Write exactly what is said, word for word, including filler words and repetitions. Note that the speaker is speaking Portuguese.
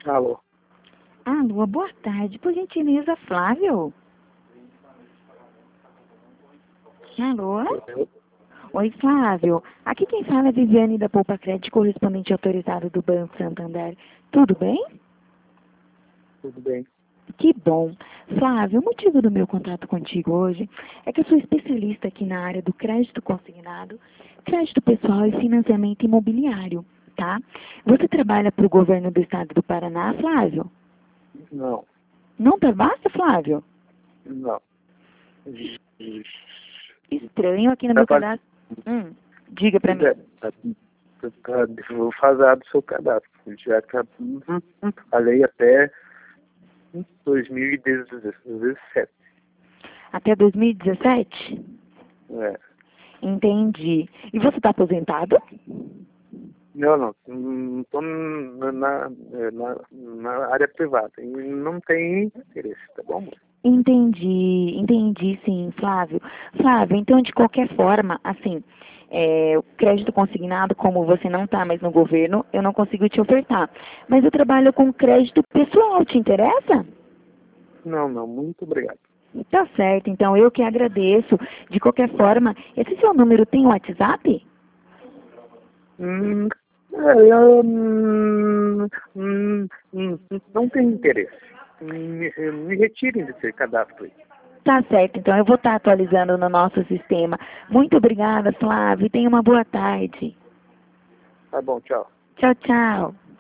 Alô? Alô, boa tarde. Por gentileza, Flávio? Alô? Eu? Oi, Flávio. Aqui quem fala é Viviane da Poupa Crédito, correspondente autorizado do Banco Santander. Tudo bem? Tudo bem? Que bom. Flávio, o motivo do meu contato contigo hoje é que eu sou especialista aqui na área do crédito consignado, crédito pessoal e financiamento imobiliário, tá? Você trabalha para o governo do estado do Paraná, Flávio? Não, Não trabalha, Flávio? não. Estranho aqui no meu Trabalho. cadastro. Hum, diga pra mim. É, tá, tá, tá, vou fazer do seu cadastro. Já tá, uhum, a lei até dois mil e dezessete. Até dois mil e dezessete? É. Entendi. E você está aposentado? Não, não. Estou na, na, na, na área privada. E não tem interesse, tá bom? Entendi, entendi sim, Flávio. Flávio, então de qualquer forma, assim, é, o crédito consignado, como você não está mais no governo, eu não consigo te ofertar. Mas eu trabalho com crédito pessoal, te interessa? Não, não. Muito obrigado. Tá certo, então eu que agradeço. De qualquer forma, esse seu número tem WhatsApp? Hum, é, eu, hum, hum, hum, não tenho interesse. Me, me retirem desse cadastro aí. Tá certo, então eu vou estar atualizando no nosso sistema. Muito obrigada, Flávio, e tenha uma boa tarde. Tá bom, tchau. Tchau, tchau.